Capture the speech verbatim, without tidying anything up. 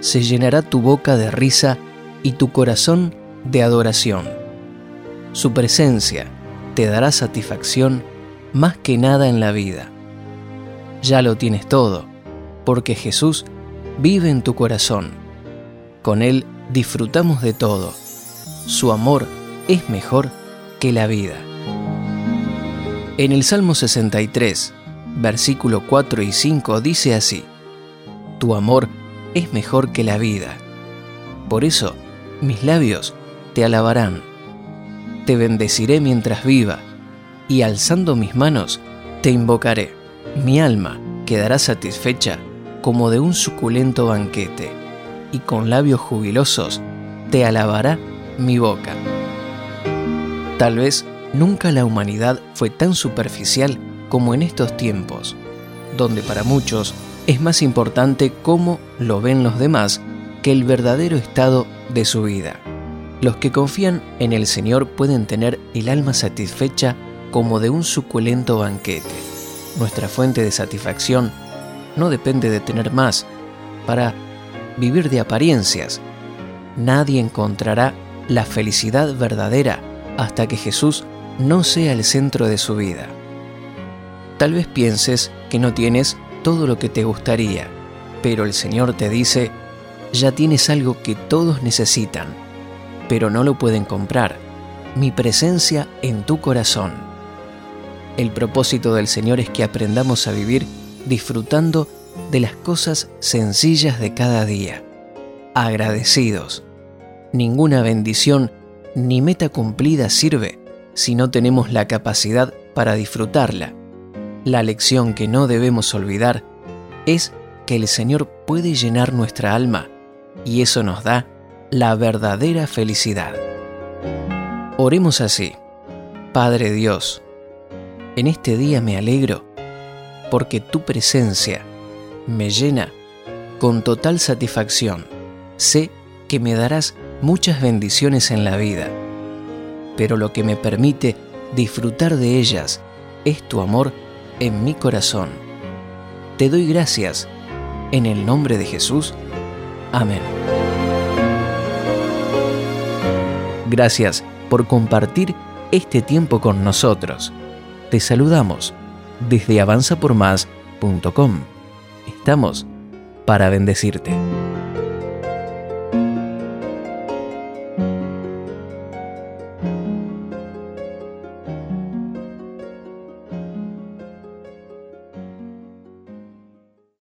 se llenará tu boca de risa y tu corazón de adoración. Su presencia te dará satisfacción más que nada en la vida. Ya lo tienes todo, porque Jesús vive en tu corazón. Con Él disfrutamos de todo. Su amor es mejor que la vida. En el Salmo sesenta y tres, versículo cuatro y cinco dice así: Tu amor es mejor que la vida. Por eso mis labios te alabarán. Te bendeciré mientras viva, y alzando mis manos te invocaré. Mi alma quedará satisfecha como de un suculento banquete, y con labios jubilosos te alabará mi boca. Tal vez nunca la humanidad fue tan superficial como en estos tiempos, donde para muchos es más importante cómo lo ven los demás que el verdadero estado de su vida. Los que confían en el Señor pueden tener el alma satisfecha como de un suculento banquete. Nuestra fuente de satisfacción no depende de tener más para vivir de apariencias. Nadie encontrará la felicidad verdadera hasta que Jesús no sea el centro de su vida. Tal vez pienses que no tienes todo lo que te gustaría, pero el Señor te dice: ya tienes algo que todos necesitan, pero no lo pueden comprar: mi presencia en tu corazón. El propósito del Señor es que aprendamos a vivir disfrutando de las cosas sencillas de cada día, agradecidos. Ninguna bendición ni meta cumplida sirve si no tenemos la capacidad para disfrutarla. La lección que no debemos olvidar es que el Señor puede llenar nuestra alma, y eso nos da la verdadera felicidad. Oremos así: Padre Dios, en este día me alegro porque tu presencia me llena con total satisfacción. Sé que me darás muchas bendiciones en la vida, pero lo que me permite disfrutar de ellas es tu amor en mi corazón. Te doy gracias en el nombre de Jesús. Amén. Gracias por compartir este tiempo con nosotros. Te saludamos desde avanza por más punto com. Estamos para bendecirte.